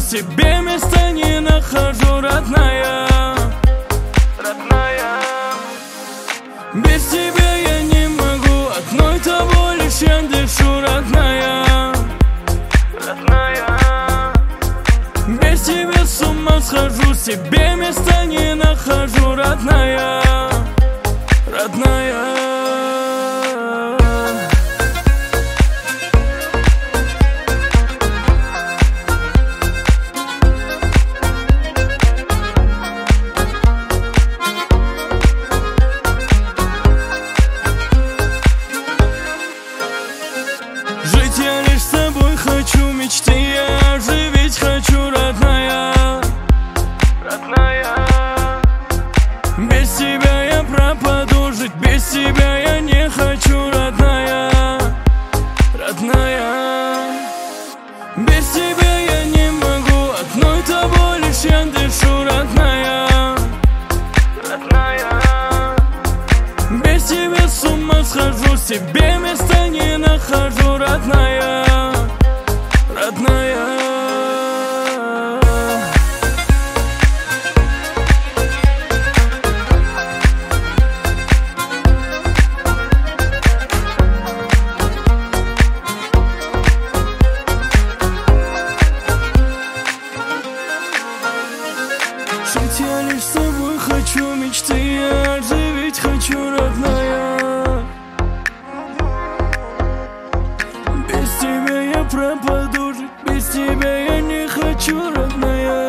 себе места не нахожу, родная. Без тебя я не могу, одной тобой лишь я дышу, родная. Без тебя с ума схожу, себе места не нахожу, родная. Жить я лишь с тобой хочу, мечты я оживить хочу, родная. Без тебя я пропаду, жить без тебя я не хочу, родная. Без тебя я не могу, одной тобой лишь я дышу, родная. Без тебя с ума схожу, себе места не нахожу, родная. Жить я лишь с тобой хочу, мечты я оживить хочу, родная. Без тебя я пропаду, жить без тебя я не хочу, родная.